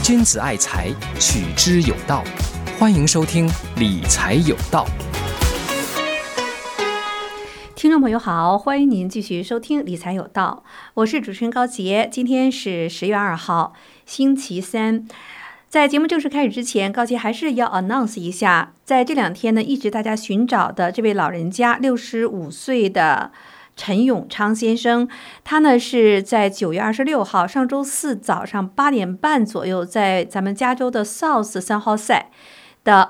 君子爱财，取之有道。欢迎收听理财有道。 听众朋友好，欢迎您继续收听理财有道，我是主持人高杰。今天是10月2号，星期三。在节目正式开始之前，高杰还是要 announce 一下，在这2天呢，一直大家寻找的这位老人家，65岁的陈永昌先生，他呢是在9月26号上周四早上8点半左右，在咱们加州的 South 3号赛的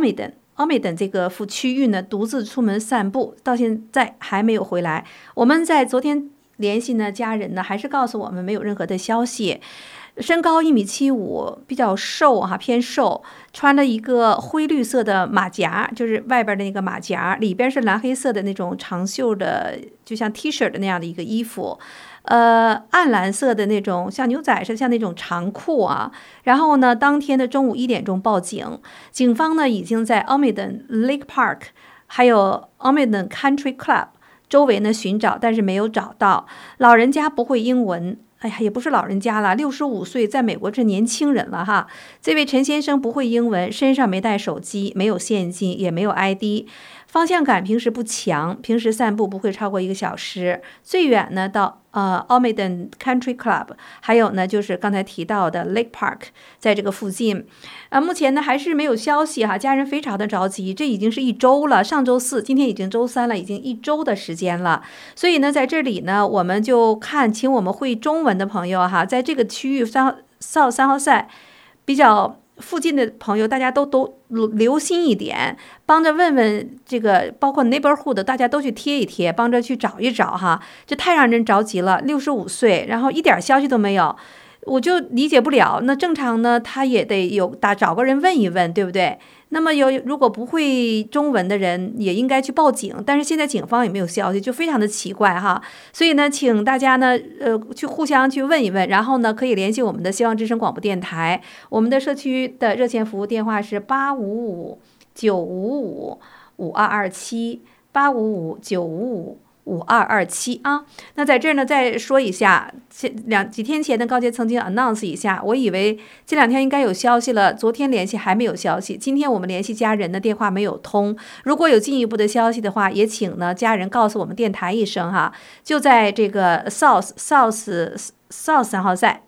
Almaden这个区域呢，独自出门散步，到现在还没有回来。我们在昨天联系呢，家人呢还是告诉我们没有任何的消息。身高1.75米，比较瘦哈，偏瘦，穿了一个灰绿色的马甲，就是外边的那个马甲，里边是蓝黑色的那种长袖的，就像 T 恤的那样的一个衣服。暗蓝色的那种像牛仔似的，像那种长裤啊。然后呢，当天的中午1点钟报警，警方呢已经在 Almaden Lake Park 还有 Almaden Country Club 周围呢寻找，但是没有找到。老人家不会英文。哎呀，也不是老人家了，65岁，在美国是年轻人了哈。这位陈先生不会英文，身上没带手机，没有现金，也没有 ID， 方向感平时不强，平时散步不会超过1个小时，最远呢到Almaden Country Club， 还有呢就是刚才提到的 Lake Park， 在这个附近。目前呢还是没有消息哈，家人非常的着急，这已经是1周了，上周四，今天已经周3了，已经1周的时间了。所以呢，在这里呢，我们就请我们会中文的朋友哈，在这个区域3号赛比较附近的朋友，大家都留心一点，帮着问问这个，包括 neighborhood 大家都去贴一贴，帮着去找一找哈。这太让人着急了，65岁，然后一点消息都没有，我就理解不了。那正常呢，他也得找个人问一问，对不对？那么如果不会中文的人也应该去报警，但是现在警方也没有消息，就非常的奇怪哈。所以呢，请大家呢去互相去问一问，然后呢可以联系我们的希望之声广播电台，我们的社区的热线服务电话是855-955-5227，855-955-5227啊。那在这儿呢，再说一下，几天前的高杰曾经 announce 一下，我以为这2天应该有消息了，昨天联系还没有消息，今天我们联系家人的电话没有通。如果有进一步的消息的话，也请呢家人告诉我们电台一声哈。就在这个 South 3号赛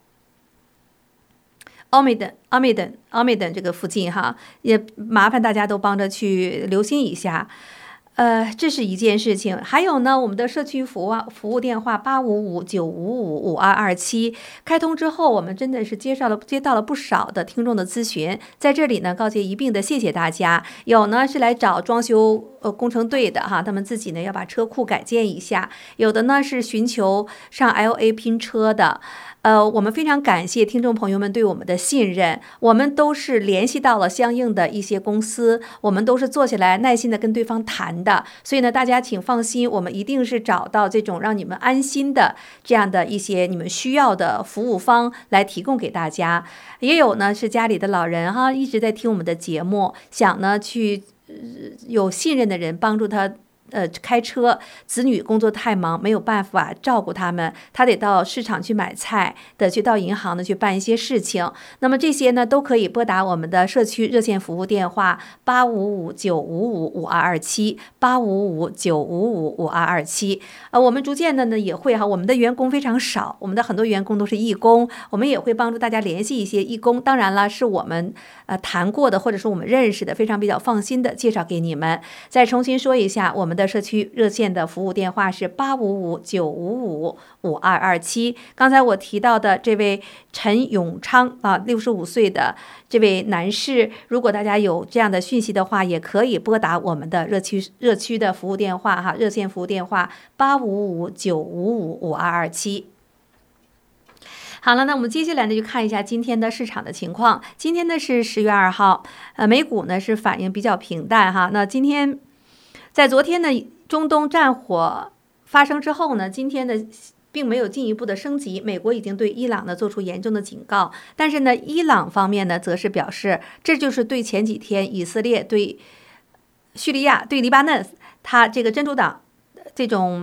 Almaden这个附近哈，也麻烦大家都帮着去留心一下。这是一件事情。还有呢，我们的社区服务电话855-955-5227开通之后，我们真的是接到了不少的听众的咨询。在这里呢，高杰一并的谢谢大家。有呢是来找装修工程队的哈，他们自己呢要把车库改建一下；有的呢是寻求上 LA 拼车的。我们非常感谢听众朋友们对我们的信任，我们都是联系到了相应的一些公司，我们都是坐下来耐心的跟对方谈的，所以呢，大家请放心，我们一定是找到这种让你们安心的这样的一些你们需要的服务方来提供给大家。也有呢是家里的老人哈，一直在听我们的节目，想呢去有信任的人帮助他。开车，子女工作太忙，没有办法照顾他们，他得到市场去买菜，得去到银行呢去办一些事情。那么这些呢都可以拨打我们的社区热线服务电话855-955-5227， 855-955-5227。我们逐渐的呢也会哈，我们的员工非常少，我们的很多员工都是义工，我们也会帮助大家联系一些义工。当然了，是我们谈过的，或者是我们认识的，非常比较放心的介绍给你们。再重新说一下，我们的社区热线的服务电话是855-955-5227。刚才我提到的这位陈永昌65岁的这位男士，如果大家有这样的讯息的话，也可以拨打我们的热区的服务电话哈，热线服务电话855-955-5227。好了，那我们接下来呢就看一下今天的市场的情况。今天呢是10月2号，美股呢是反应比较平淡哈。那今天在昨天呢中东战火发生之后呢，今天的并没有进一步的升级，美国已经对伊朗呢做出严重的警告，但是呢，伊朗方面呢则是表示，这就是对前几天以色列对叙利亚、对黎巴嫩，他这个真主党这种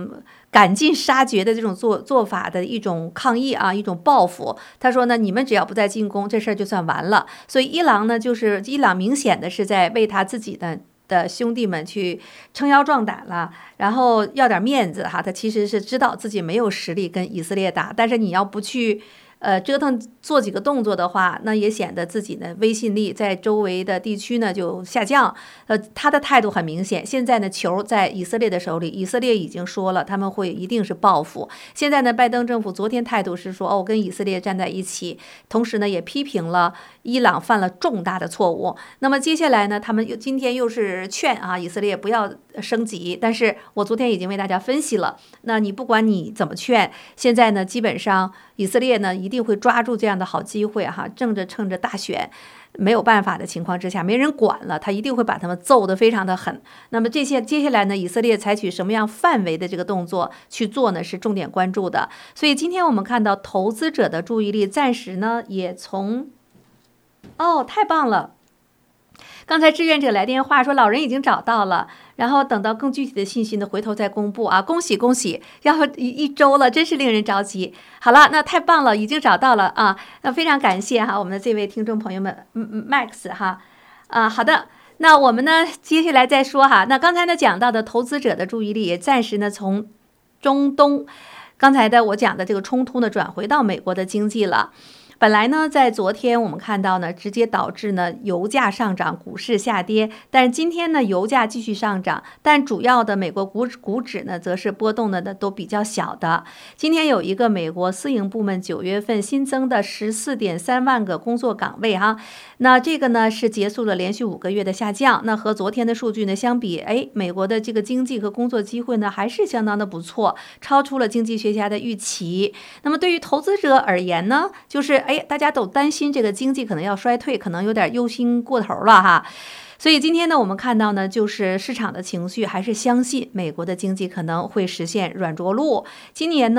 赶尽杀绝的这种做法的一种抗议啊，一种报复。他说呢，你们只要不再进攻，这事儿就算完了。所以伊朗呢，就是伊朗明显的是在为他自己的兄弟们去撑腰壮胆了，然后要点面子哈。他其实是知道自己没有实力跟以色列打，但是你要不去折腾做几个动作的话，那也显得自己的威信力在周围的地区呢就下降。他的态度很明显，现在呢球在以色列的手里，以色列已经说了他们会一定是报复。现在呢，拜登政府昨天态度是说，我跟以色列站在一起，同时呢也批评了伊朗犯了重大的错误。那么接下来呢，他们今天又是劝啊以色列不要升级，但是我昨天已经为大家分析了，那你不管你怎么劝，现在呢基本上以色列呢一定会抓住这样的好机会哈，趁着大选没有办法的情况之下，没人管了，他一定会把他们揍得非常的狠。那么接下来呢，以色列采取什么样范围的这个动作去做呢，是重点关注的。所以今天我们看到投资者的注意力暂时呢也从太棒了。刚才志愿者来电话说老人已经找到了，然后等到更具体的信息呢，回头再公布啊！恭喜恭喜，要一周了，真是令人着急。好了，那太棒了，已经找到了啊！那非常感谢哈，我们的这位听众朋友们，Max 哈，好的。那我们呢，接下来再说哈。那刚才呢讲到的投资者的注意力也暂时呢从中东，刚才的我讲的这个冲突呢转回到美国的经济了。本来呢，在昨天我们看到呢，直接导致呢油价上涨，股市下跌。但是今天呢，油价继续上涨，但主要的美国股指呢，则是波动的都比较小的。今天有一个美国私营部门9月份新增的14.3万个工作岗位哈，那这个呢是结束了连续5个月的下降。那和昨天的数据呢相比，美国的这个经济和工作机会呢还是相当的不错，超出了经济学家的预期。那么对于投资者而言呢，就是大家都担心这个经济可能要衰退，可能有点忧心过头了哈。所以今天呢，我们看到呢，就是市场的情绪还是相信美国的经济可能会实现软着陆。今天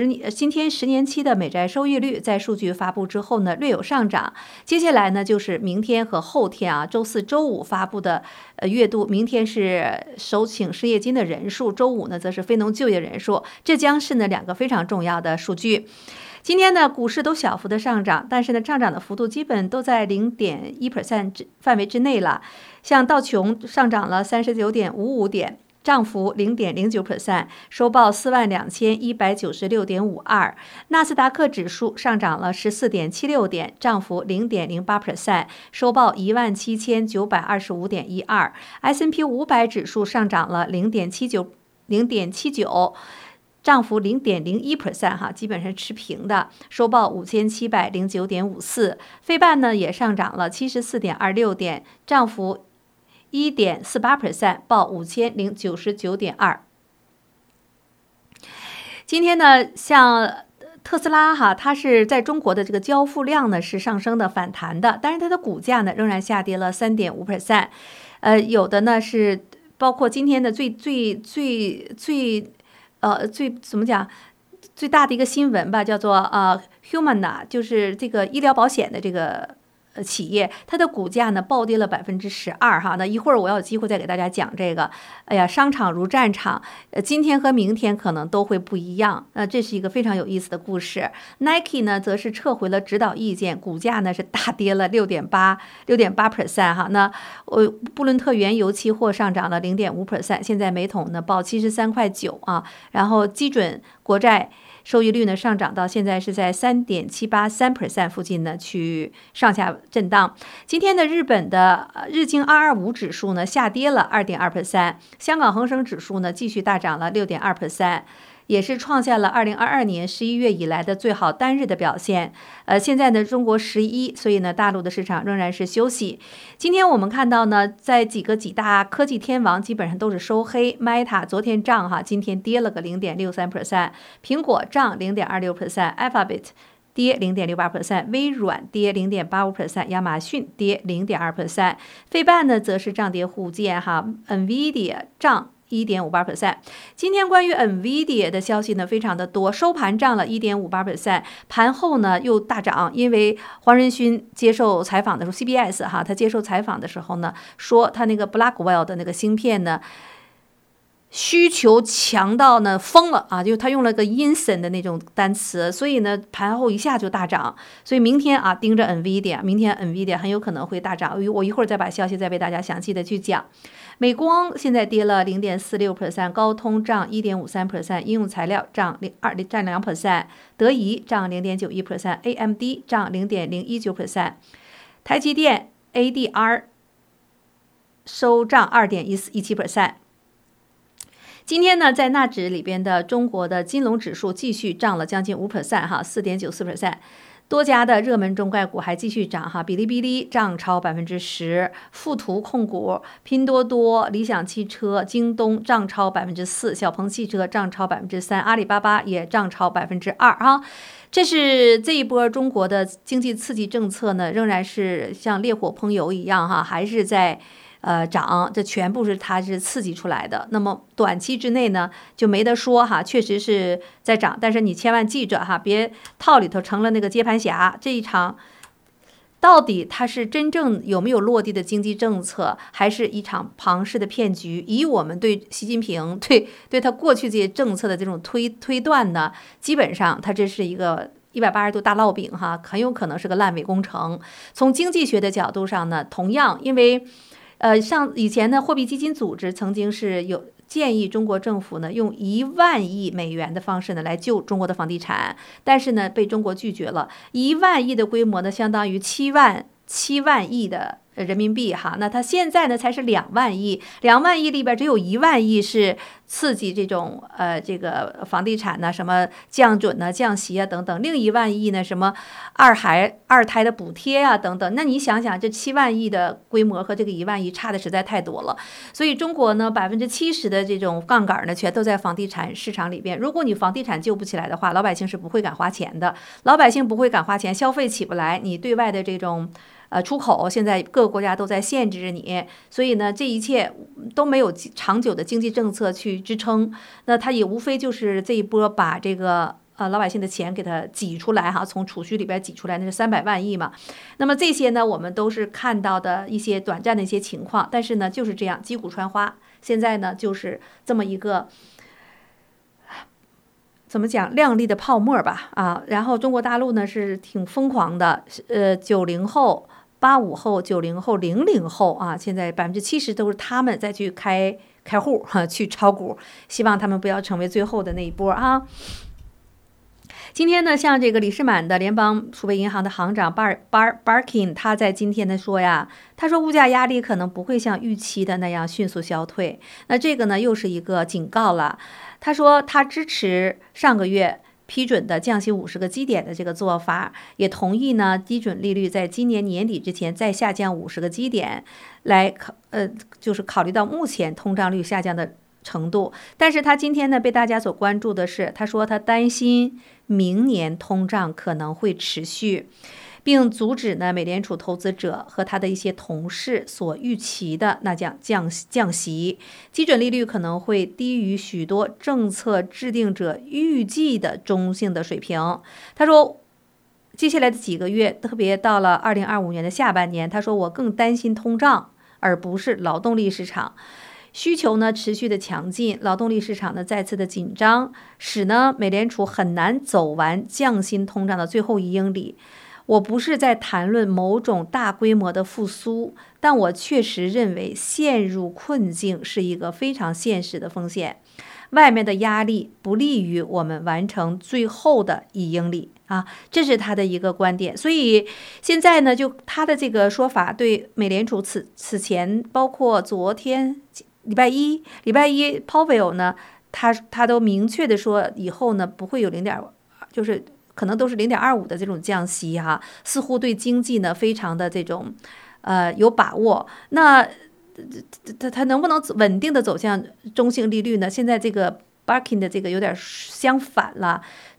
10年期的美债收益率在数据发布之后呢，略有上涨。接下来呢，就是明天和后天啊，周4、周5发布的月度，明天是首请失业金的人数，周5呢则是非农就业人数，这将是呢2个非常重要的数据。今天呢，股市都小幅的上涨，但是呢，上涨的幅度基本都在0.1% 范围之内了。像道琼上涨了39.55点，涨幅0.09%，收报42196.52。纳斯达克指数上涨了14.76点，涨幅0.08%，收报17925.12。S&P 500指数上涨了0.79。涨幅0.01%哈，基本上持平的，收报5709.54。费半呢也上涨了74.26点，涨幅1.48%，报5099.2。今天呢，像特斯拉哈，它是在中国的这个交付量呢是上升的反弹的，但是它的股价呢仍然下跌了3.5%。有的呢是包括今天的最怎么讲？最大的一个新闻吧，叫做Humana， 就是这个医疗保险的这个企业，它的股价呢暴跌了12%哈。那一会儿我要有机会再给大家讲这个。哎呀，商场如战场，今天和明天可能都会不一样。这是一个非常有意思的故事。Nike 呢则是撤回了指导意见，股价呢是大跌了6.8% 哈。那布伦特原油期货上涨了0.5%，现在每桶呢报73.9块啊。然后基准国债收益率呢上涨到现在是在3.783% 附近呢去上下震荡。今天的日本的日经225指数呢下跌了2.2%，香港恒生指数呢继续大涨了6.2%。也是创下了2022年11月以来的最好单日的表现。现在呢，中国11，所以呢，大陆的市场仍然是休息。今天我们看到呢，在几大科技天王基本上都是收黑。Meta 昨天涨哈，今天跌了个0.63%，苹果涨0.26%，Alphabet跌0.68%，微软跌0.85%，亚马逊跌0.2%，费半呢则是涨跌互见哈 ，NVIDIA 涨1.58%。今天关于 NVIDIA 的消息呢非常的多，收盘涨了1.58%，盘后呢又大涨，因为黄仁勋接受采访的时候 ，CBS 哈，他接受采访的时候呢说他那个 Blackwell 的那个芯片呢需求强到呢疯了啊！就他用了个 insane 的那种单词，所以呢盘后一下就大涨。所以明天啊盯着 NVIDIA， 明天 NVIDIA 很有可能会大涨。我一会儿再把消息再为大家详细的去讲。美光现在跌了 0.46%， 高通涨 1.53%， 应用材料涨2%， 德仪涨 0.91%， AMD 涨 0.019%， 台积电 ADR 收涨 2.17%。今天呢，在纳指里边的中国的金融指数继续涨了将近 5% 哈 4.94%， 多家的热门中概股还继续涨哈，哔哩哔哩涨超 10%， 富途控股、拼多多、理想汽车、京东涨超 4%， 小鹏汽车涨超 3%， 阿里巴巴也涨超 2% 哈。这是这一波中国的经济刺激政策呢，仍然是像烈火烹油一样哈，还是在涨，这全部是它是刺激出来的。那么短期之内呢就没得说哈，确实是在涨，但是你千万记着哈，别套里头成了那个接盘侠。这一场到底它是真正有没有落地的经济政策，还是一场庞氏的骗局？以我们对习近平对他过去这些政策的这种推断呢，基本上他这是一个180度大烙饼哈，很有可能是个烂尾工程。从经济学的角度上呢，同样因为像以前呢，货币基金组织曾经是有建议中国政府呢，用1万亿美元的方式呢来救中国的房地产，但是呢被中国拒绝了。1万亿的规模呢，相当于7万亿的人民币哈，那它现在呢才是2万亿，2万亿里边只有1万亿是刺激这种这个房地产呢，什么降准呢、降息啊等等，另1万亿呢什么二胎的补贴啊等等。那你想想，这7万亿的规模和这个1万亿差的实在太多了。所以中国呢70%的这种杠杆呢，全都在房地产市场里边。如果你房地产救不起来的话，老百姓是不会敢花钱的。老百姓不会敢花钱，消费起不来，你对外的这种出口现在各个国家都在限制着你，所以呢，这一切都没有长久的经济政策去支撑，那它也无非就是这一波把这个老百姓的钱给它挤出来哈，从储蓄里边挤出来，那是300万亿嘛。那么这些呢，我们都是看到的一些短暂的一些情况，但是呢，就是这样击鼓传花。现在呢，就是这么一个怎么讲亮丽的泡沫吧啊。然后中国大陆呢是挺疯狂的，90后。85后、90后、00后啊，现在70%都是他们再去开户哈，去炒股，希望他们不要成为最后的那一波啊。今天呢，像这个李士满的联邦储备银行的行长Barkin， 他在今天呢说呀，他说物价压力可能不会像预期的那样迅速消退。那这个呢又是一个警告了。他说他支持上个月批准的降息50个基点的这个做法，也同意呢基准利率在今年年底之前再下降50个基点，来就是考虑到目前通胀率下降的程度。但是他今天呢被大家所关注的是，他说他担心明年通胀可能会持续，并阻止呢美联储投资者和他的一些同事所预期的那降息，基准利率可能会低于许多政策制定者预计的中性的水平。他说接下来的几个月，特别到了2025年的下半年，他说我更担心通胀而不是劳动力市场。需求呢持续的强劲，劳动力市场呢再次的紧张，使呢美联储很难走完降薪通胀的最后1英里。我不是在谈论某种大规模的复苏，但我确实认为陷入困境是一个非常现实的风险。外面的压力不利于我们完成最后的1英里啊，这是他的一个观点。所以现在呢，就他的这个说法，对美联储此前包括昨天礼拜一 Powell 呢，他都明确的说以后呢不会有就是可能都是0.25的这种降息哈，似乎对经济呢非常的这种有把握。那它能不能稳定的走向中性利率呢？现在这个 Barkin 的这个有点相反了，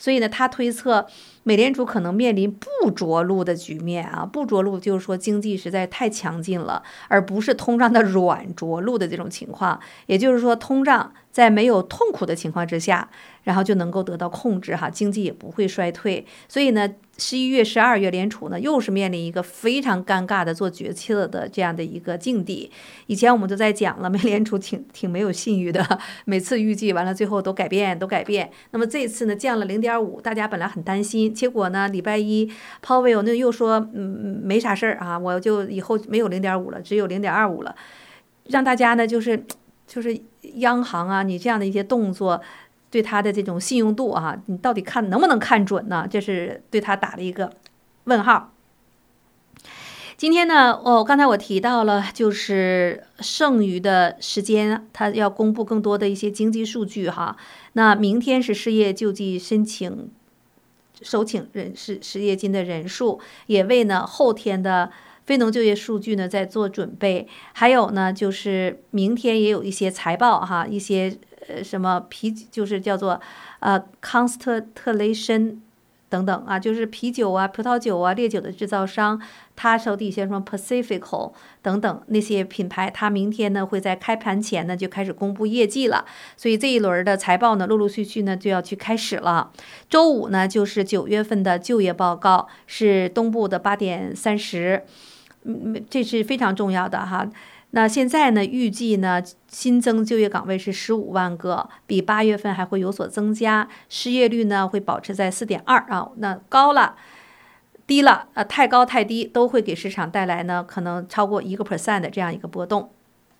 所以呢，他推测美联储可能面临不着陆的局面啊，不着陆就是说经济实在太强劲了，而不是通胀的软着陆的这种情况。也就是说，通胀在没有痛苦的情况之下，然后就能够得到控制哈，经济也不会衰退。所以呢，11月、12月联储呢又是面临一个非常尴尬的做决策的这样的一个境地。以前我们都在讲了，美联储挺没有信誉的，每次预计完了最后都改变。那么这一次呢降了0.5，大家本来很担心，结果呢礼拜一鲍威尔又说没啥事儿啊，我就以后没有0.5了，只有0.25了，让大家呢就是央行啊，你这样的一些动作对他的这种信用度啊，你到底能不能看准呢？这是对他打了一个问号。今天呢，刚才我提到了，就是剩余的时间，他要公布更多的一些经济数据哈。那明天是失业救济申请申请失业金的人数，也为呢后天的非农就业数据呢在做准备。还有呢，就是明天也有一些财报哈，一些什么就是叫做Constellation等等啊，就是啤酒啊、葡萄酒啊、烈酒的制造商，他手底下什么 Pacifico 等等那些品牌，他明天呢会在开盘前呢就开始公布业绩了，所以这一轮的财报呢陆陆续续呢就要去开始了。周五呢就是9月份的就业报告，是东部的8:30，这是非常重要的哈。那现在呢，预计呢新增就业岗位是15万个，比8月份还会有所增加。失业率呢会保持在4.2啊，那高了、低了，太高太低都会给市场带来呢可能超过1% 的这样一个波动。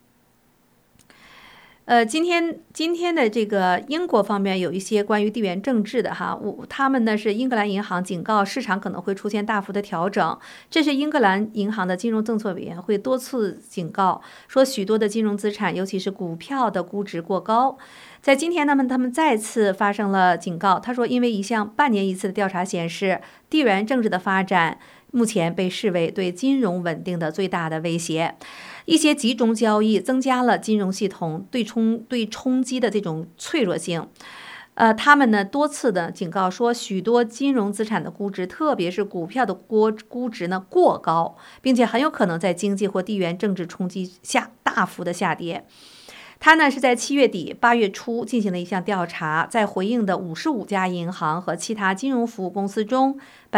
今天的这个英国方面有一些关于地缘政治的哈，他们呢是英格兰银行警告市场可能会出现大幅的调整，这是英格兰银行的金融政策委员会多次警告说，许多的金融资产，尤其是股票的估值过高。在今天他们再次发生了警告，他说，因为一项半年一次的调查显示，地缘政治的发展目前被视为对金融稳定的最大的威胁。一些集中交易增加了金融系统对冲击的这种脆弱性。他们呢多次的警告说，许多金融资产的估值，特别是股票的估值呢过高，并且很有可能在经济或地缘政治冲击下大幅的下跌。他呢是在7月底、8月初进行了一项调查，在回应的55家银行和其他金融服务公司中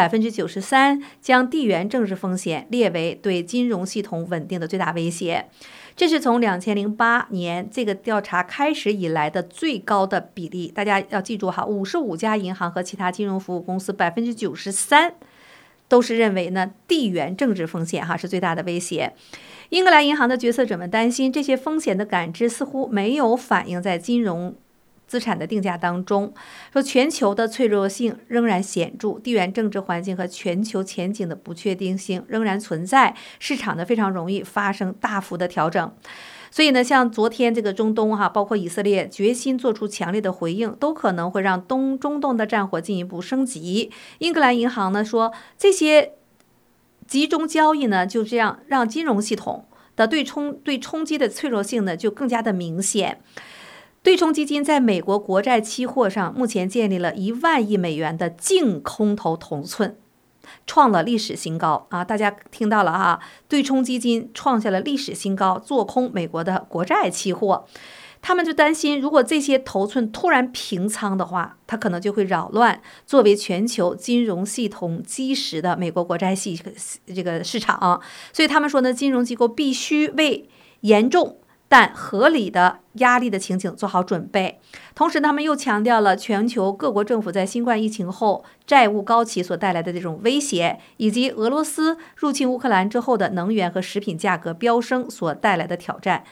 ，93%将地缘政治风险列为对金融系统稳定的最大威胁。这是从2008年这个调查开始以来的最高的比例。大家要记住哈，55家银行和其他金融服务公司93%都是认为呢地缘政治风险哈是最大的威胁。英格兰银行的决策者们担心，这些风险的感知似乎没有反映在金融资产的定价当中，说全球的脆弱性仍然显著，地缘政治环境和全球前景的不确定性仍然存在，市场呢非常容易发生大幅的调整。所以呢，像昨天这个中东哈，包括以色列决心做出强烈的回应，都可能会让中东的战火进一步升级。英格兰银行呢说，这些集中交易呢，就这样让金融系统的对冲击的脆弱性呢就更加的明显。对冲基金在美国国债期货上目前建立了1万亿美元的净空头头寸，创了历史新高啊！大家听到了哈，对冲基金创下了历史新高，做空美国的国债期货。他们就担心，如果这些头寸突然平仓的话，它可能就会扰乱作为全球金融系统基石的美国国债这个市场。所以他们说呢，金融机构必须为严重但合理的压力的情景做好准备。同时他们又强调了全球各国政府在新冠疫情后债务高企所带来的这种威胁，以及俄罗斯入侵乌克兰之后的能源和食品价格飙升所带来的挑战。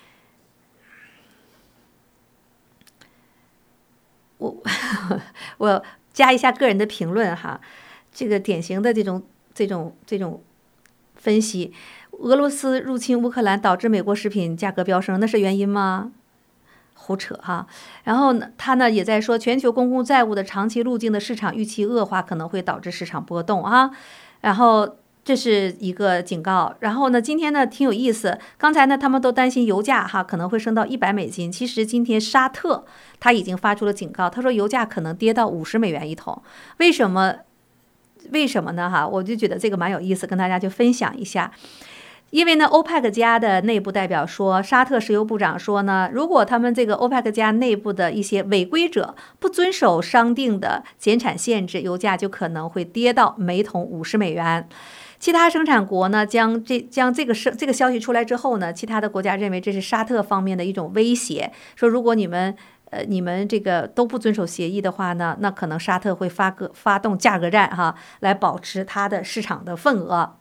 我加一下个人的评论哈，这个典型的这种分析，俄罗斯入侵乌克兰导致美国食品价格飙升，那是原因吗？胡扯哈。然后呢，他呢也在说，全球公共债务的长期路径的市场预期恶化可能会导致市场波动啊。然后这是一个警告。然后呢，今天呢挺有意思，刚才呢他们都担心油价可能会升到$100，其实今天沙特他已经发出了警告，他说油价可能跌到$50一桶。为什么呢我就觉得这个蛮有意思，跟大家就分享一下。因为呢，欧佩克家的内部代表说，沙特石油部长说呢，如果他们这个欧佩克家内部的一些违规者不遵守商定的减产限制，油价就可能会跌到每桶$50。其他生产国呢，将这个消息出来之后呢，其他的国家认为这是沙特方面的一种威胁，说如果你们这个都不遵守协议的话呢，那可能沙特会发动价格战来保持它的市场的份额。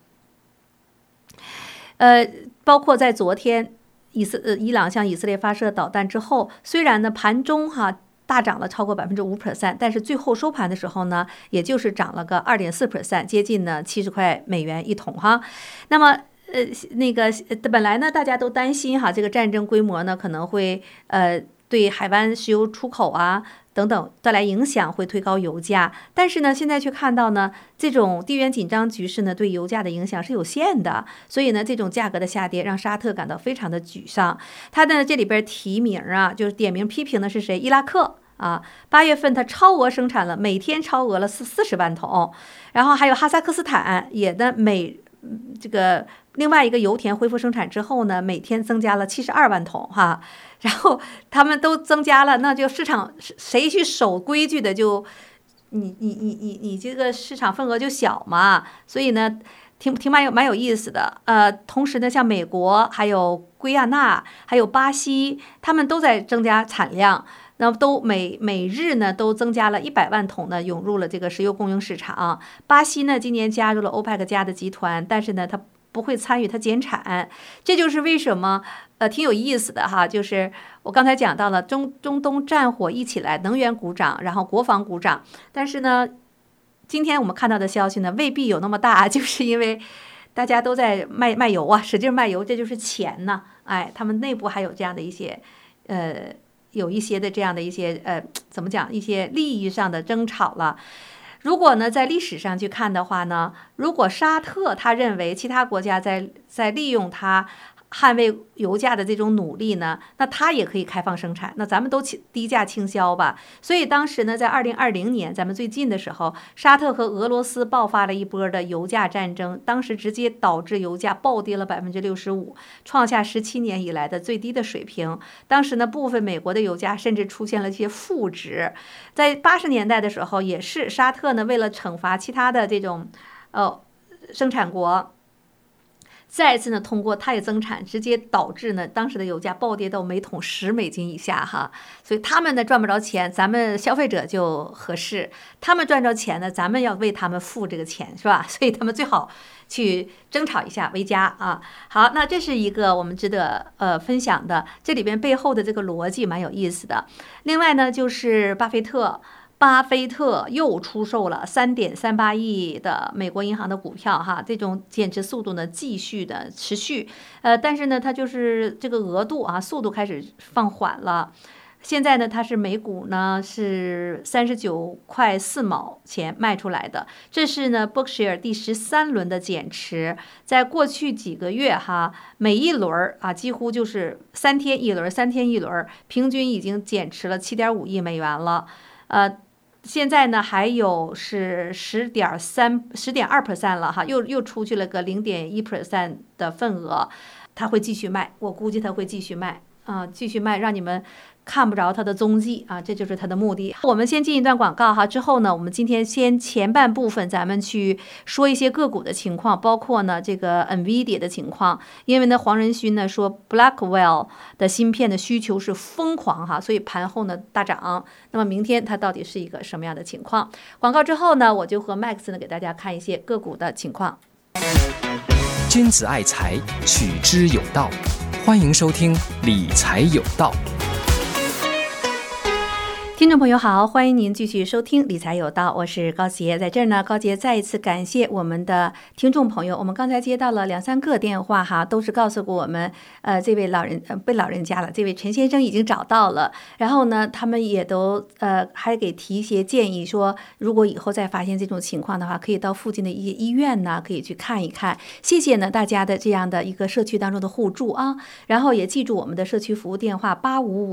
包括在昨天，伊朗向以色列发射导弹之后，虽然呢盘中大涨了超过5%，但是最后收盘的时候呢，也就是涨了个2.4%，接近呢$70一桶那么本来呢大家都担心这个战争规模呢可能会对海湾石油出口等等带来影响，会推高油价。但是呢，现在却看到呢，这种地缘紧张局势呢，对油价的影响是有限的。所以呢，这种价格的下跌让沙特感到非常的沮丧。他呢这里边提名就是点名批评的是谁？伊拉克8月份它超额生产了，每天超额了40万桶。然后还有哈萨克斯坦也呢另外一个油田恢复生产之后呢，每天增加了72万桶然后他们都增加了，那就市场谁去守规矩的就你这个市场份额就小嘛，所以呢蛮有意思的。同时呢，像美国还有圭亚那还有巴西，他们都在增加产量。那么都每日呢都增加了100万桶呢，涌入了这个石油供应市场。巴西呢今年加入了欧佩克家的集团，但是呢它不会参与它减产。这就是为什么挺有意思的就是我刚才讲到了中东战火一起来，能源股涨，然后国防股涨，但是呢今天我们看到的消息呢未必有那么大，就是因为大家都在卖油使劲卖油，这就是钱呢。他们内部还有这样的一些有一些的这样的一些怎么讲，一些利益上的争吵了。如果呢在历史上去看的话呢，如果沙特他认为其他国家在利用他捍卫油价的这种努力呢，那它也可以开放生产，那咱们都低价倾销吧。所以当时呢，在2020年，咱们最近的时候，沙特和俄罗斯爆发了一波的油价战争，当时直接导致油价暴跌了65%，创下17年以来的最低的水平。当时呢，部分美国的油价甚至出现了一些负值。在80年代的时候，也是沙特呢，为了惩罚其他的这种生产国，再次呢，通过它也增产，直接导致呢当时的油价暴跌到每桶$10以下所以他们呢赚不着钱，咱们消费者就合适；他们赚着钱呢，咱们要为他们付这个钱，是吧？所以他们最好去争吵一下为佳好，那这是一个我们值得分享的，这里边背后的这个逻辑蛮有意思的。另外呢，就是巴菲特又出售了3.38亿的美国银行的股票这种减持速度呢继续的持续，但是呢它就是这个额度速度开始放缓了。现在呢它是每股呢是39.4卖出来的，这是呢 Berkshire 第13轮的减持。在过去几个月每一轮几乎就是3天一轮，平均已经减持了$7.5亿了。现在呢还有是10.2% 了又出去了个0.1% 的份额，他会继续卖，我估计他会继续卖继续卖，让你们看不着它的踪迹这就是它的目的。我们先进一段广告之后呢，我们今天先前半部分咱们去说一些个股的情况，包括呢这个 NVIDIA 的情况。因为呢黄仁勋呢说 Blackwell 的芯片的需求是疯狂所以盘后呢大涨。那么明天它到底是一个什么样的情况？广告之后呢，我就和 Max 呢给大家看一些个股的情况。 君子爱财，取之有道。欢迎收听理财有道。 听众朋友好，欢迎您继续收听理财有道，我是高杰。在这儿呢，高杰再一次感谢我们的听众朋友，我们刚才接到了2-3个电话哈，都是告诉过我们，这位被老人家了，这位陈先生已经找到了，然后呢，他们也都还给提一些建议，说如果以后再发现这种情况的话，可以到附近的一些医院呢，可以去看一看。谢谢呢大家的这样的一个社区当中的互助啊，然后也记住我们的社区服务电话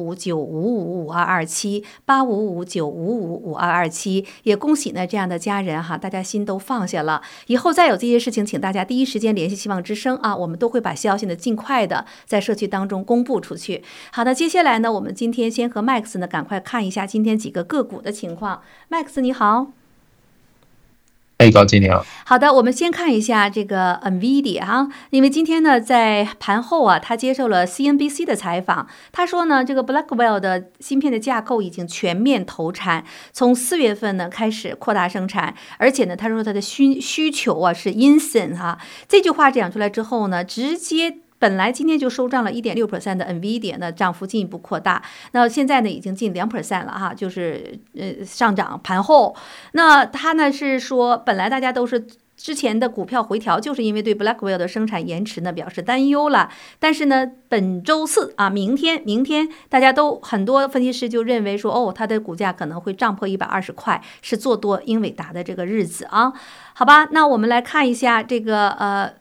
855-955-5227。855-955-5227，也恭喜呢这样的家人哈，大家心都放下了。以后再有这些事情，请大家第一时间联系希望之声啊，我们都会把消息呢尽快的在社区当中公布出去。好的，接下来呢，我们今天先和 Max 呢赶快看一下今天几个个股的情况。Max 你好。 高姐你好。 好的，我们先看一下这个 NVIDIA 哈，因为今天呢在盘后啊，他接受了 CNBC 的采访，他说呢，这个 Blackwell 的芯片的架构已经全面投产，从4月份呢开始扩大生产，而且呢，他说他的需求啊是 insane 哈。这句话讲出来之后呢，直接本来今天就收涨了 1.6% 的 NVIDIA 呢，涨幅进一步扩大，那现在呢已经近2% 了哈，就是上涨盘后。那他呢是说，本来大家都是之前的股票回调，就是因为对 Blackwell 的生产延迟呢表示担忧了。但是呢，本周四啊，明天大家都很多分析师就认为说，哦，它的股价可能会涨破120块，是做多英伟达的这个日子啊。好吧，那我们来看一下这个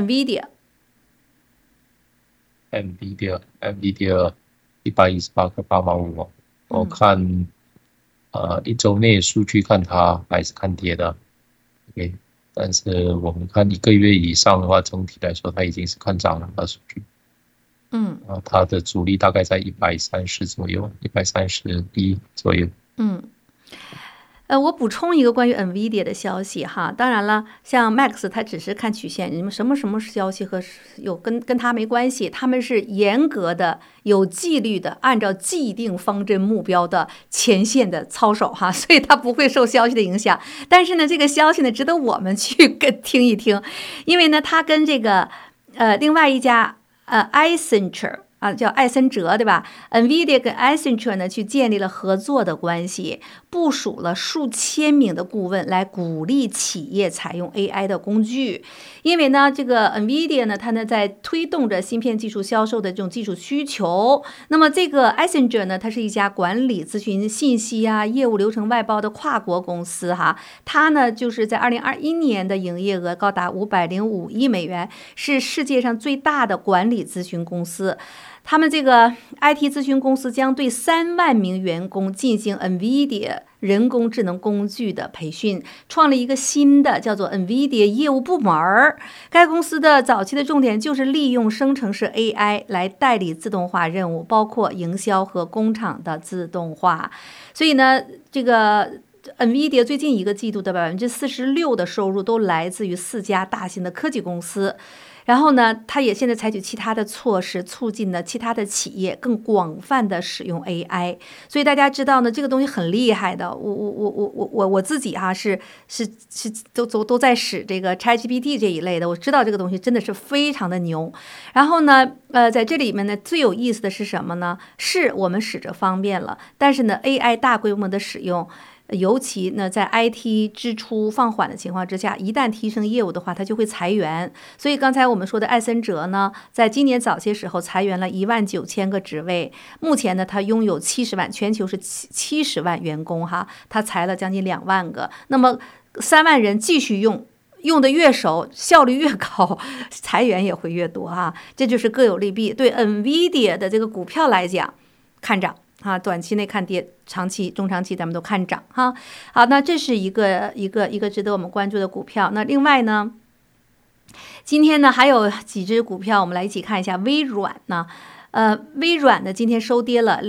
NVIDIA 118.85，我看一周内数据看它还是看跌的 ，OK， 但是我们看1个月以上的话，总体来说它已经是看涨了的数据。它的阻力大概在130左右，131左右。 我补充一个关于 NVIDIA 的消息哈，当然了，像 Max 他只是看曲线，你们什么消息和跟他没关系，他们是严格的、有纪律的，按照既定方针目标的前线的操守哈，所以他不会受消息的影响。但是呢，这个消息呢，值得我们去听一听，因为呢，他跟这个另外一家Accenture。叫艾森哲，对吧 ？NVIDIA 跟 Accenture 呢去建立了合作的关系，部署了数千名的顾问来鼓励企业采用 AI 的工具。因为呢，这个 NVIDIA 呢，它呢在推动着芯片技术销售的这种技术需求。那么这个 Accenture 呢，它是一家管理咨询、信息啊、业务流程外包的跨国公司哈。它呢就是在2021年的营业额高达505亿美元，是世界上最大的管理咨询公司。他们这个 IT 咨询公司将对3万名员工进行 NVIDIA 人工智能工具的培训，创立一个新的叫做 NVIDIA 业务部门。该公司的早期的重点就是利用生成式 AI 来代理自动化任务，包括营销和工厂的自动化。所以呢，这个NVIDIA 最近1个季度的46%的收入都来自于4家大型的科技公司。然后呢，它也现在采取其他的措施，促进了其他的企业更广泛的使用 AI。所以大家知道呢，这个东西很厉害的。我自己哈是都在使这个 ChatGPT 这一类的，我知道这个东西真的是非常的牛。然后呢，在这里面呢，最有意思的是什么呢？是我们使着方便了，但是呢 ，AI 大规模的使用。尤其呢，在 IT 支出放缓的情况之下，一旦提升业务的话，它就会裁员。所以刚才我们说的艾森哲呢，在今年早些时候裁员了19000个职位。目前呢，它拥有70万，全球是70万员工哈，它裁了将近2万个。那么3万人继续用的越熟，效率越高，裁员也会越多哈。这就是各有利弊。对 NVIDIA 的这个股票来讲，看涨。短期内看跌，长期、中长期咱们都看涨哈。好，那这是一个值得我们关注的股票。那另外呢，今天呢还有几只股票，我们来一起看一下。微软呢，微软呢今天收跌了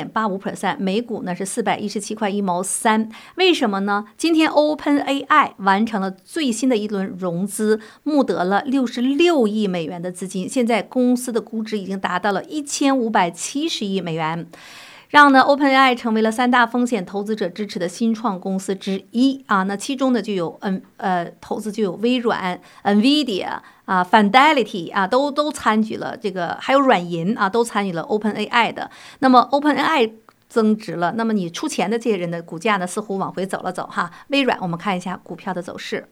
0.85%， 每股呢是417块1毛3。为什么呢？今天 OpenAI 完成了最新的一轮融资，募得了66亿美元的资金，现在公司的估值已经达到了1570亿美元。让呢 OpenAI 成为了3大风险投资者支持的新创公司之一啊。那其中呢就有投资就有微软、NVIDIA 啊、Fidelity 啊都参与了这个，还有软银啊都参与了 OpenAI 的。那么 OpenAI 增值了，那么你出钱的这些人的股价呢，似乎往回走了走哈。微软，我们看一下股票的走势。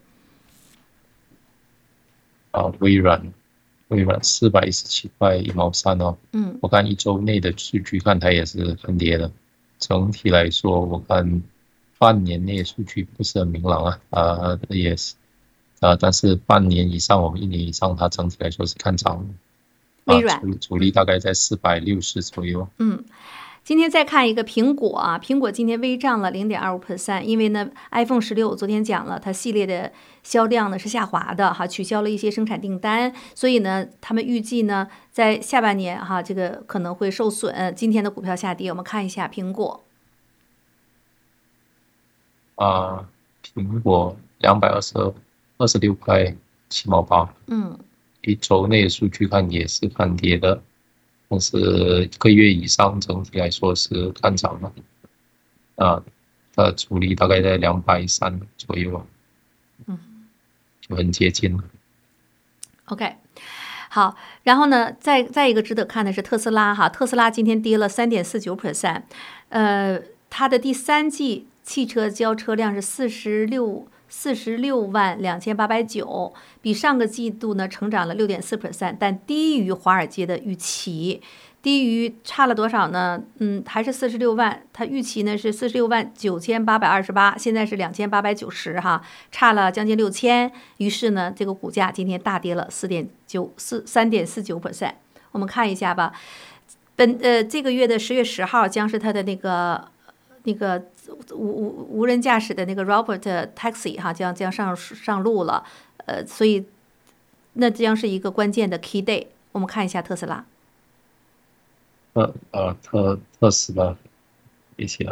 微软417块1毛3哦。我看一周内的数据看它也是很跌的。整体来说，我看半年内数据不是很明朗也是但是半年以上，我们1年以上，它整体来说是看涨的。 微软主力大概在460左右。 今天再看一个苹果啊，苹果今天微涨了 0.25%， 因为呢 iPhone 16我昨天讲了，它系列的销量呢是下滑的哈，取消了一些生产订单，所以呢他们预计呢在下半年哈这个可能会受损。今天的股票下跌，我们看一下苹果。 苹果226块7毛8。一周内的数据看也是看跌的。但是1个月以上，整体来说是看涨的。它的主力大概在230左右。就很接近了。 OK， 好，然后呢，再一个值得看的是特斯拉哈，特斯拉今天跌了 3.49%，它的第3季汽车交车辆是46万2809，比上个季度呢成长了 6.4%， 但低于华尔街的预期，差了多少呢？还是46万，它预期呢是46万9828，现在是2890哈，差了将近6000，于是呢这个股价今天大跌了 3.49%。我们看一下吧，这个月的10月10号将是它的那个无人驾驶的那个 Robot Taxi 哈，将上路了，所以那将是一个关键的 key day。我们看一下特斯拉。 特斯拉一起来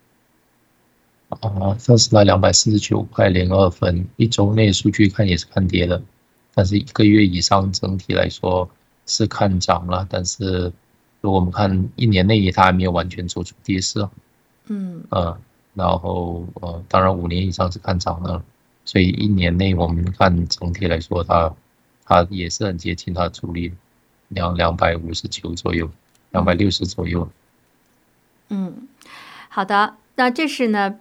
特斯拉249块02分，一周内数据看也是看跌的，但是1个月以上整体来说是看涨了，但是如果我们看1年内它还没有完全走出跌势。然后当然5年以上是看涨的，所以1年内我们看整体来说它也是很接近它的主力259左右，260左右。 好的，那这是呢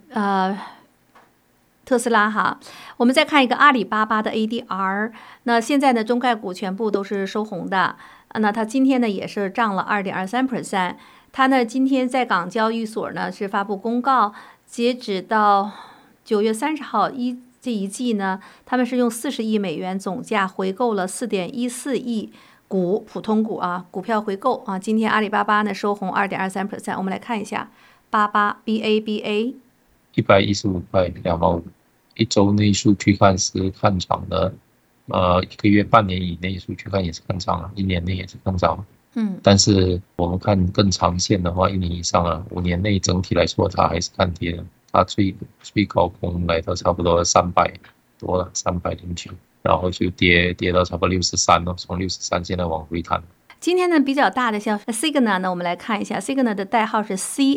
特斯拉哈。我们再看一个阿里巴巴的 ADR， 那现在呢中概股全部都是收红的，那它今天呢也是涨了 2.23%。它呢今天在港交易所呢是发布公告，截止到9月30号这一季呢，他们是用40亿美元总价回购了 4.14 亿股普通股股票回购今天阿里巴巴呢收红 2.23%。 我们来看一下BABA 115块2毛5，一周内数据看是看涨的，1个月半年以内数据看也是看涨了，1年内也是看涨。但是我们看更长线的话，1年以上5年内整体来说它还是看跌的，它最高峰来到差不多300多了，309，然后就跌到差不多63了，从63现在往回弹。 今天呢比较大的像 Cigna 呢，我们来看一下 Cigna 的代号是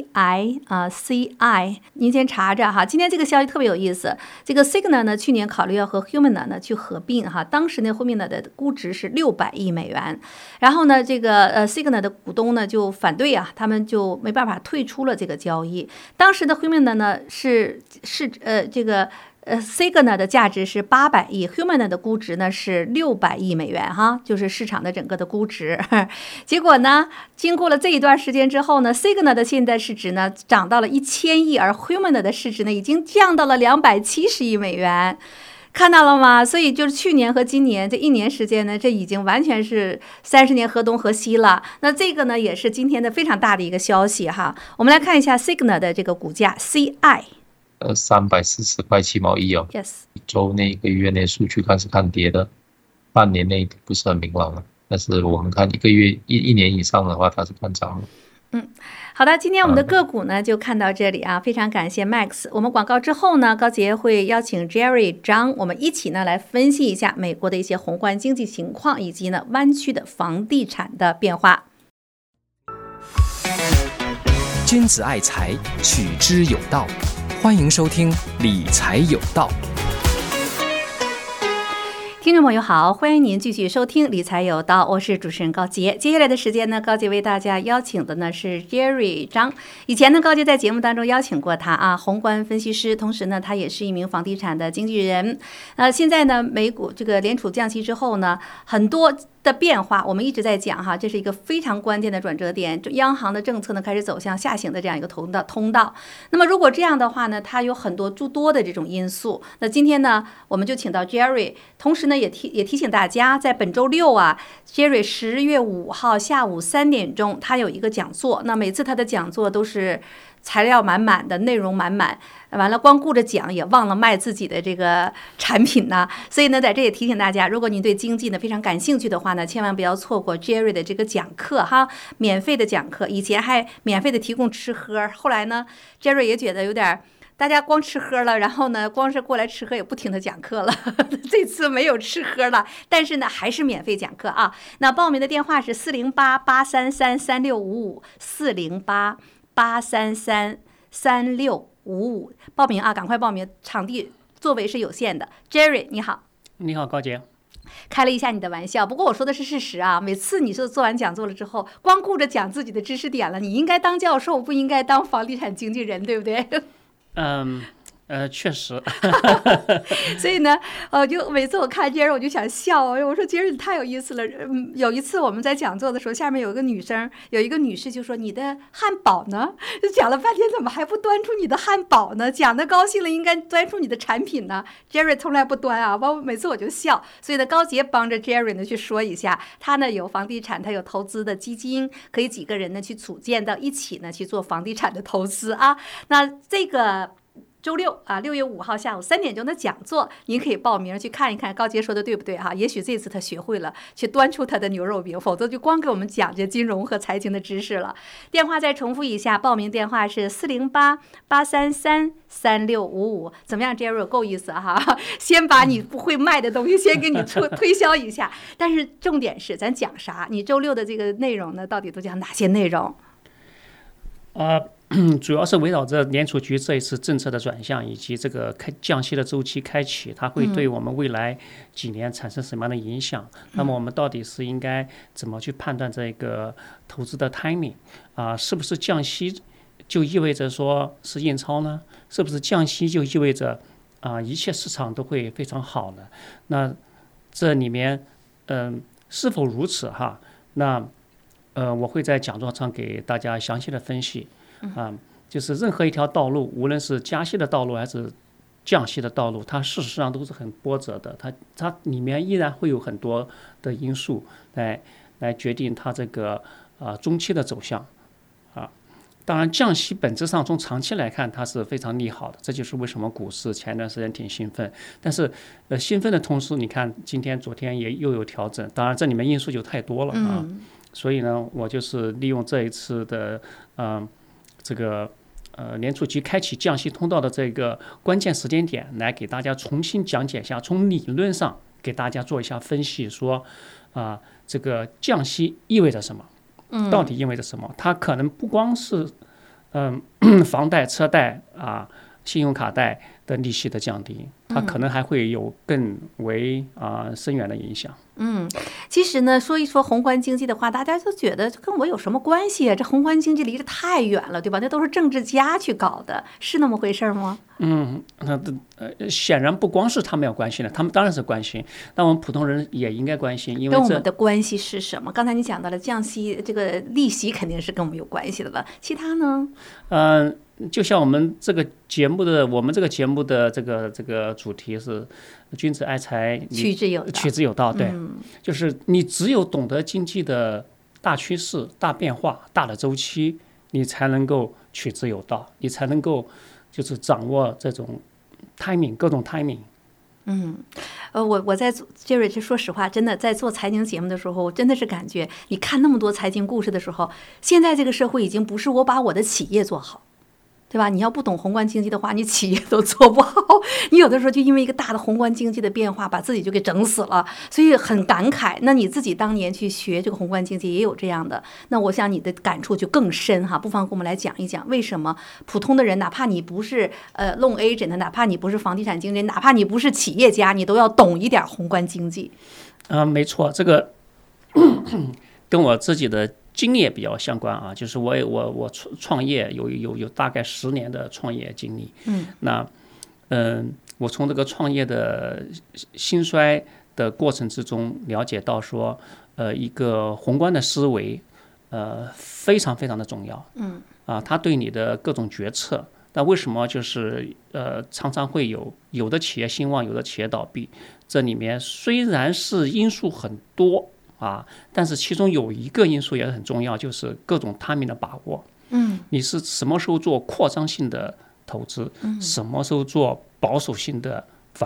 CI，您先查着哈。今天这个消息特别有意思，这个 Cigna 呢去年考虑要和 Humana 呢去合并哈，当时呢 Humana 的估值是600亿美元，然后呢这个Cigna 的股东呢就反对他们就没办法退出了这个交易。当时的 Humana 呢是这个Cigna 的价值是800亿 ，Humana 的估值呢是600亿美元哈，就是市场的整个的估值。结果呢，经过了这一段时间之后呢 ，Cigna 的现在市值呢涨到了1000亿，而 Humana 的市值呢已经降到了270亿美元。看到了吗？所以就是去年和今年这1年时间呢，这已经完全是30年河东河西了。那这个呢，也是今天的非常大的一个消息哈。我们来看一下 Cigna 的这个股价 CI。 340块7毛1哦。 Yes。 一周内1个月内数据看是看跌的，半年内不是很明朗了。但是我们看1个月一年以上的话，它是看涨的。 好的，今天我们的个股呢就看到这里非常感谢 Max。我们广告之后呢，高杰会邀请 Jerry 张，我们一起呢来分析一下美国的一些宏观经济情况，以及呢湾区的房地产的变化。 君子爱财，取之有道。欢迎收听理财有道。 听众朋友好，欢迎您继续收听理财有道，我是主持人高杰。接下来的时间呢，高杰为大家邀请的呢是 Jerry 张。以前呢，高杰在节目当中邀请过他啊，宏观分析师，同时呢，他也是一名房地产的经纪人。现在呢，美股这个联储降息之后呢，很多的变化，我们一直在讲哈，这是一个非常关键的转折点，央行的政策呢开始走向下行的这样一个通道。那么如果这样的话呢，它有很多诸多的这种因素。那今天呢，我们就请到 Jerry， 同时呢也提醒大家，在本周六啊 ，Jerry 10月5号下午3点钟，他有一个讲座。那每次他的讲座都是材料满满的，内容满满，完了光顾着讲也忘了卖自己的这个产品呢。所以呢，在这也提醒大家，如果您对经济呢非常感兴趣的话呢，千万不要错过 Jerry 的这个讲课哈，免费的讲课，以前还免费的提供吃喝，后来呢 Jerry 也觉得有点大家光吃喝了，然后呢，光是过来吃喝也不停的讲课了。这次没有吃喝了，但是呢，还是免费讲课啊。那报名的电话是408-833-3655，408-833-3655，报名啊，赶快报名，场地座位是有限的。Jerry 你好。 你好，高杰。 开了一下你的玩笑，不过我说的是事实啊。每次你是做完讲座了之后，光顾着讲自己的知识点了，你应该当教授，不应该当房地产经纪人，对不对？ 确实。 所以呢，就每次我看杰瑞我就想笑，我说杰瑞你太有意思了。有一次我们在讲座的时候，下面有一个女士就说：“你的汉堡呢？”就讲了半天，怎么还不端出你的汉堡呢？讲的高兴了，应该端出你的产品呢。杰瑞从来不端啊，每次我就笑。所以呢，高杰帮着杰瑞呢去说一下，他呢有房地产，他有投资的基金，可以几个人呢去组建到一起呢去做房地产的投资啊。那这个周六啊，6月5号下午3点钟的讲座，您可以报名去看一看，高杰说的对不对哈？也许这次他学会了去端出他的牛肉饼，否则就光给我们讲这金融和财经的知识了。电话再重复一下，报名电话是408-833-3655。怎么样 ，Jerry 够意思哈？先把你不会卖的东西先给你推销一下，但是重点是咱讲啥？你周六的这个内容呢，到底都讲哪些内容？ 主要是围绕着联储局这一次政策的转向，以及这个降息的周期开启，它会对我们未来几年产生什么样的影响？那么我们到底是应该怎么去判断这个投资的 timing 是不是降息就意味着说是印钞呢？是不是降息就意味着一切市场都会非常好呢？那这里面是否如此哈？那我会在讲座上给大家详细的分析。就是任何一条道路，无论是加息的道路还是降息的道路，它事实上都是很波折的，它里面依然会有很多的因素来决定它这个中期的走向当然降息本质上从长期来看它是非常利好的，这就是为什么股市前段时间挺兴奋。但是兴奋的同时，你看今天昨天又有调整，当然这里面因素就太多了所以呢，我就是利用这一次的这个联储局开启降息通道的这个关键时间点，来给大家重新讲解一下，从理论上给大家做一下分析，说这个降息意味着什么，到底意味着什么？它可能不光是房贷、车贷信用卡贷的利息的降低，它可能还会有更为深远的影响。 其实呢，说一说宏观经济的话，大家都觉得跟我有什么关系啊？这宏观经济离得太远了，对吧？那都是政治家去搞的，是那么回事吗？ 显然不光是他们有关系的，他们当然是关心，但我们普通人也应该关心，因为跟我们的关系是什么？刚才你讲到了降息，这个利息肯定是跟我们有关系的了，其他呢？ 就像我们这个节目的这个主题是君子爱财，取之有道，对，就是你只有懂得经济的大趋势、大变化、大的周期，你才能够取之有道，你才能够就是掌握这种 timing， 各种 timing。 我在Jerry说实话，真的在做财经节目的时候，我真的是感觉，你看那么多财经故事的时候，现在这个社会已经不是我把我的企业做好， 对吧？你要不懂宏观经济的话，你企业都做不好。你有的时候就因为一个大的宏观经济的变化，把自己就给整死了，所以很感慨。那你自己当年去学这个宏观经济也有这样的，那我想你的感触就更深哈。不妨跟我们来讲一讲，为什么普通的人，哪怕你不是loan agent，哪怕你不是房地产经纪，哪怕你不是企业家，你都要懂一点宏观经济。 没错，这个跟我自己的经历也比较相关啊，就是我创业有大概10年的创业经历。那我从这个创业的兴衰的过程之中了解到说，一个宏观的思维，非常非常的重要。它对你的各种决策。那为什么就是常常会有的企业兴旺，有的企业倒闭？这里面虽然是因素很多啊，但是其中有一个因素也很重要，就是各种timing的把握。你是什么时候做扩张性的投资，什么时候做保守性的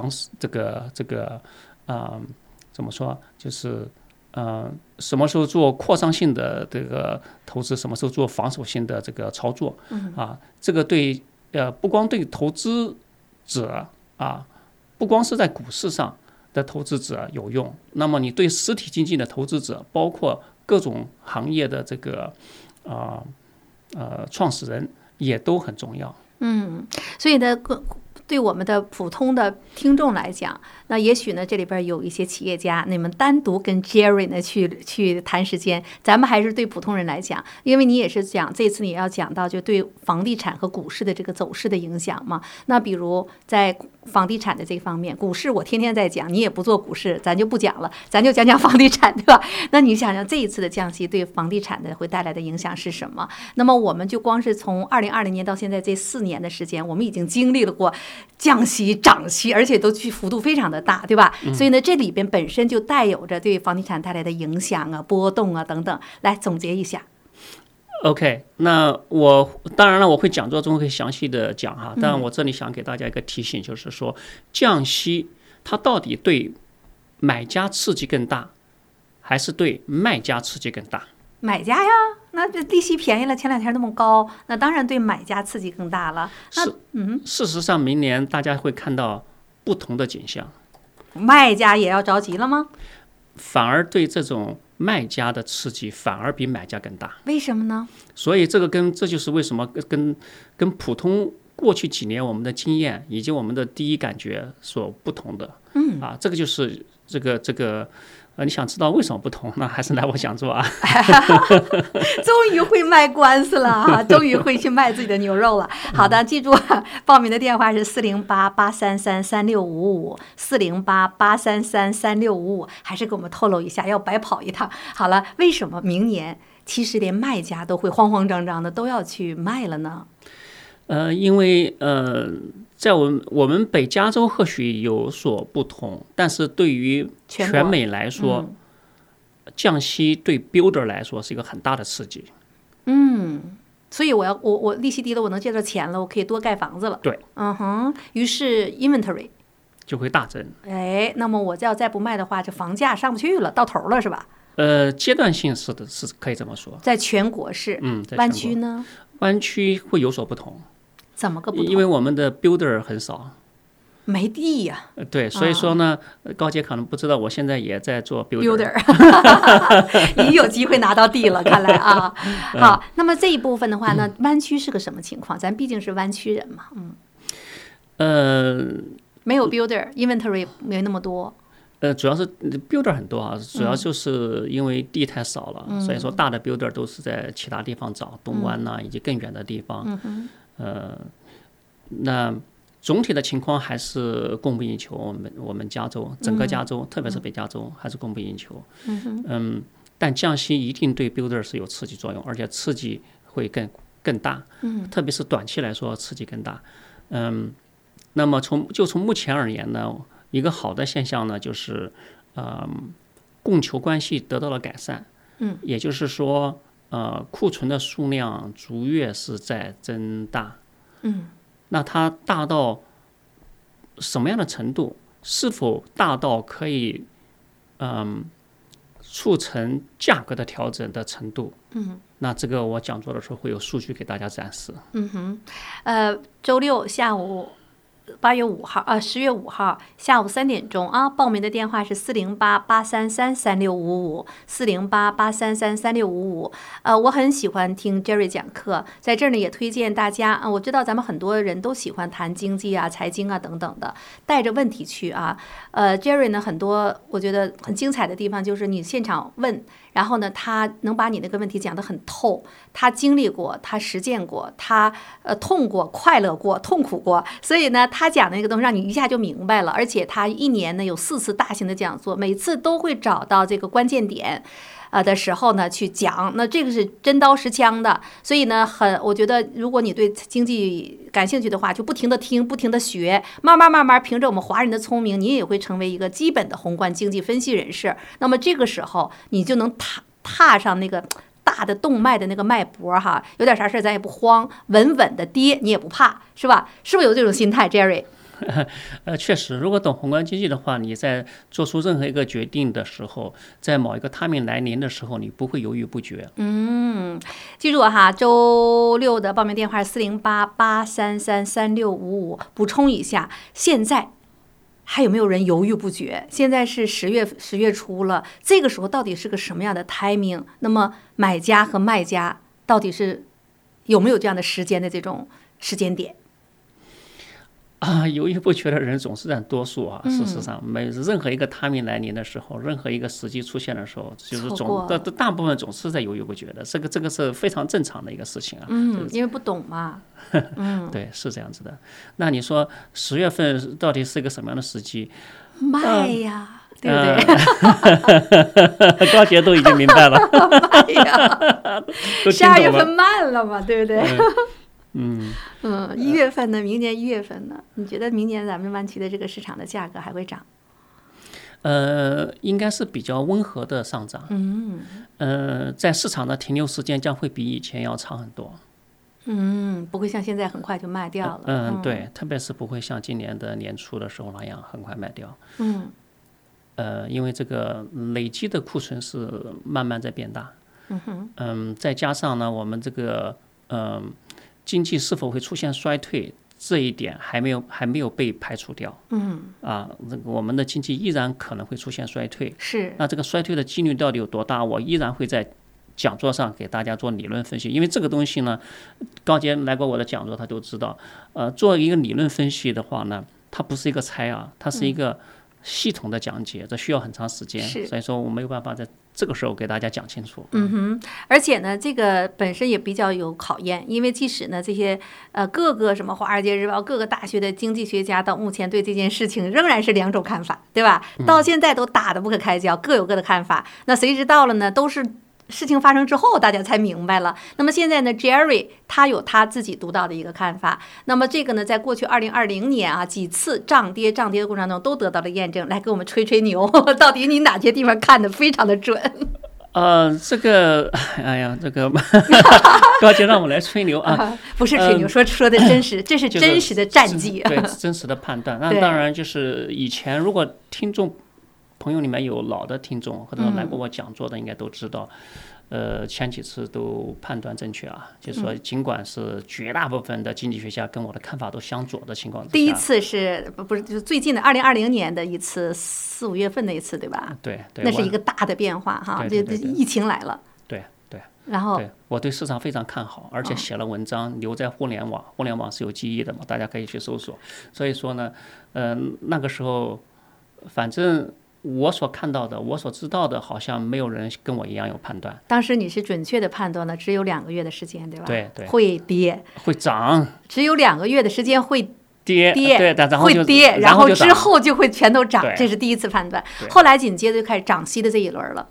怎么说？就是什么时候做扩张性的这个投资，什么时候做防守性的这个操作。这个对不光对投资者啊，不光是在股市上的投资者有用，那么你对实体经济的投资者，包括各种行业的这个创始人也都很重要。 所以呢，对我们的普通的听众来讲，那也许呢，这里边有一些企业家，你们单独跟 Jerry 呢去谈时间，咱们还是对普通人来讲，因为你也是讲这次你要讲到就对房地产和股市的这个走势的影响嘛。那比如在房地产的这方面，股市我天天在讲，你也不做股市，咱就不讲了，咱就讲讲房地产，对吧？那你想想这一次的降息对房地产的会带来的影响是什么？那么我们就光是从2020年到现在这4年的时间，我们已经经历了过降息、涨息，而且都幅度非常的大，对吧？所以呢，这里边本身就带有着对房地产带来的影响啊、波动啊等等。来总结一下。 OK， 那当然了，我会讲座中会详细的讲哈，但我这里想给大家一个提醒，就是说降息它到底对买家刺激更大，还是对卖家刺激更大？ 买家呀，那这利息便宜了，前2天那么高，那当然对买家刺激更大了。 事实上，明年大家会看到不同的景象。 卖家也要着急了吗？ 反而对这种卖家的刺激反而比买家更大。 为什么呢？所以这就是为什么跟普通过去几年我们的经验以及我们的第一感觉所不同的。这个就是这个你想知道为什么不同，那还是来我讲座啊。 终于会卖官司了啊！终于会去卖自己的牛肉了。好的，记住报名的电话是408-833-3655，408-833-3655，还是给我们透露一下，要白跑一趟。好了，为什么明年其实连卖家都会慌慌张张的都要去卖了呢？ 因为在我们北加州或许有所不同，但是对于全美来说，降息对 builder 来说是一个很大的刺激。 所以我利息低了，我能借到钱了，我可以多盖房子了。 对， 于是 inventory 就会大增。 那么我要再不卖的话，这房价上不去了，到头了是吧？ 阶段性是可以这么说。 在全国是，湾区呢？ 湾区会有所不同。 怎么个不同？ 因为我们的 builder 很少， 没地呀。 对，所以说呢，高姐可能不知道，我现在也在做 builder， 你有机会拿到地了，看来啊。好，那么这一部分的话呢，湾区是个什么情况？咱毕竟是湾区人嘛，没有 builder inventory 没那么多。 主要是 builder 很多啊，主要就是因为地太少了，所以说大的 builder 都是在其他地方找，东湾呐，以及更远的地方。那总体的情况还是供不应求。我们加州整个加州，特别是北加州还是供不应求。但降息一定对 builder 是有刺激作用，而且刺激会更大。特别是短期来说刺激更大。那么从目前而言呢，一个好的现象呢，就是供求关系得到了改善。也就是说，库存的数量逐月是在增大。那它大到什么样的程度？是否大到可以促成价格的调整的程度。那这个我讲座的时候会有数据给大家展示。 周六下午10月5号下午3点钟啊，报名的电话是408-833-3655，408-833-3655。我很喜欢听 Jerry 讲课，在这儿呢也推荐大家我知道咱们很多人都喜欢谈经济啊、财经啊等等的，带着问题去啊。Jerry 呢很多我觉得很精彩的地方就是你现场问，然后呢他能把你那个问题讲得很透，他经历过，他实践过，他痛过、快乐过、痛苦过，所以呢他讲的那个东西让你一下就明白了。而且他一年呢有4次大型的讲座，每次都会找到这个关键点的时候呢去讲，那这个是真刀实枪的。所以呢我觉得如果你对经济感兴趣的话，就不停的听，不停的学，慢慢凭着我们华人的聪明，你也会成为一个基本的宏观经济分析人士。那么这个时候你就能踏上那个大的动脉的那个脉搏哈，有点啥事咱也不慌，稳稳的跌你也不怕，是吧？是不是有这种心态 Jerry？ 确实，如果懂宏观经济的话，你在做出任何一个决定的时候，在某一个timing来临的时候，你不会犹豫不决。 记住哈，周六的报名电话是408-833-3655。补充一下，现在还有没有人犹豫不决？现在是10月初了，这个时候到底是个什么样的 timing？ 那么买家和卖家到底是有没有这样的时间的这种时间点？ 犹豫不决的人总是占多数啊。事实上，任何一个timing来临的时候，任何一个时机出现的时候，就是大部分总是在犹豫不决的。这个是非常正常的一个事情啊。 因为不懂嘛。 对，是这样子的。那你说10月份到底是一个什么样的时机？ 卖呀，对不对？高杰都已经明白了。 卖呀，12月份慢了嘛，对不对？1月份呢？明年1月份呢？你觉得明年咱们湾区的这个市场的价格还会涨？ 应该是比较温和的上涨。在市场的停留时间将会比以前要长很多。 不会像现在很快就卖掉了。 对，特别是不会像今年的年初的时候那样很快卖掉。因为这个累积的库存是慢慢在变大。再加上呢，我们这个经济是否会出现衰退，这一点还没有被排除掉。我们的经济依然可能会出现衰退。 是。那这个衰退的几率到底有多大？我依然会在讲座上给大家做理论分析，因为这个东西呢，高杰来过我的讲座，他都知道。做一个理论分析的话呢，它不是一个猜啊，它是一个系统的讲解，这需要很长时间。所以说我没有办法在这个时候给大家讲清楚。 而且呢，这个本身也比较有考验，因为即使呢这些各个什么《华尔街日报》各个大学的经济学家到目前对这件事情仍然是2种看法，对吧？到现在都打得不可开交，各有各的看法。那谁知道了呢？都是事情发生之后大家才明白了。那么现在呢 Jerry 他有他自己独到的一个看法，那么这个呢在过去2020年啊几次涨跌的过程中都得到了验证。来给我们吹吹牛，到底你哪些地方看得非常的准？ 这个这个高杰让我来吹牛啊， 不是吹牛，说的真实，这是真实的战绩， 对，真实的判断。那当然就是以前如果听众朋友里面有老的听众或者来过我讲座的，应该都知道，前几次都判断正确啊，就是说尽管是绝大部分的经济学家跟我的看法都相左的情况之下， 第一次是不是就是最近的2020年的一次4、5月份的一次，对吧？ 对， 那是一个大的变化哈，这疫情来了。 对。 然后我对市场非常看好，而且写了文章留在互联网，互联网是有记忆的嘛，大家可以去搜索。所以说呢，那个时候反正我所看到的，我所知道的，好像没有人跟我一样有判断。 当时你是准确的判断了，只有2个月的时间，对吧？ 对， 会跌， 会涨， 只有2个月的时间会跌， 对，然后会跌，然后之后就会全都涨， 对， 这是第一次判断。后来紧接着就开始涨息的这一轮了。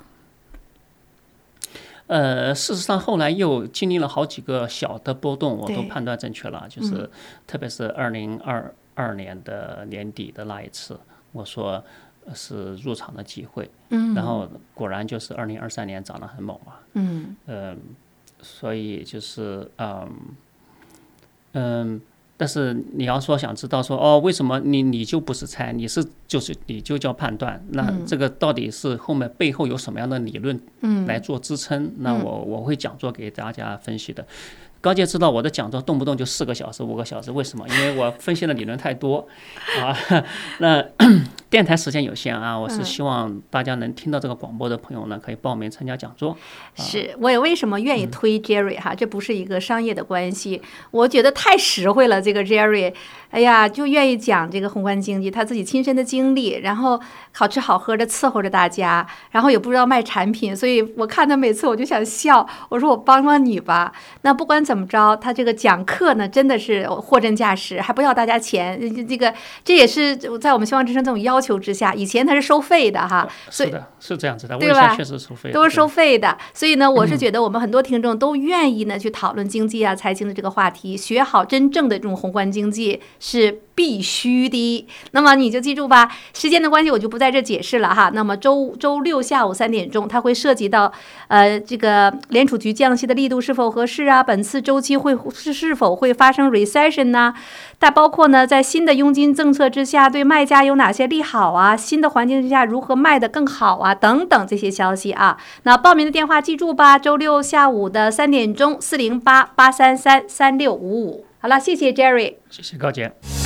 事实上后来又经历了好几个小的波动，我都判断正确了，就是特别是2022年的年底的那一次，我说是入场的机会，然后果然就是2023年涨得很猛嘛，所以就是但是你要说想知道说为什么你就不是猜，你就叫判断，那这个到底是后面背后有什么样的理论来做支撑？那我会讲座给大家分析的。高杰知道我的讲座动不动就4个小时、5个小时，为什么？因为我分析的理论太多啊。那电台时间有限啊，我是希望大家能听到这个广播的朋友呢，可以报名参加讲座。 是我也为什么愿意推 Jerry 哈？这不是一个商业的关系，我觉得太实惠了。这个 Jerry， 哎呀，就愿意讲这个宏观经济，他自己亲身的经历，然后好吃好喝的伺候着大家，然后也不知道卖产品，所以我看他每次我就想笑，我说我帮帮你吧。那不管怎么着，他这个讲课呢真的是货真价实，还不要大家钱。这也是在我们希望之声这种要求之下，以前他是收费的哈， 是的，是这样子的， 对吧？ 确实收费， 都是收费的。所以呢，我是觉得我们很多听众都愿意呢去讨论经济啊、财经的这个话题，学好真正的这种宏观经济是必须的。那么你就记住吧，时间的关系我就不在这解释了哈。那么周六下午3点钟，它会涉及到这个联储局降息的力度是否合适啊，本次周期是否会发生 recession 呢？再包括呢，在新的佣金政策之下，对卖家有哪些利好啊？新的环境之下如何卖得更好啊？等等这些消息啊。那报名的电话记住吧，周六下午的3点钟，408-833-3655。好了，谢谢 Jerry， 谢谢高姐。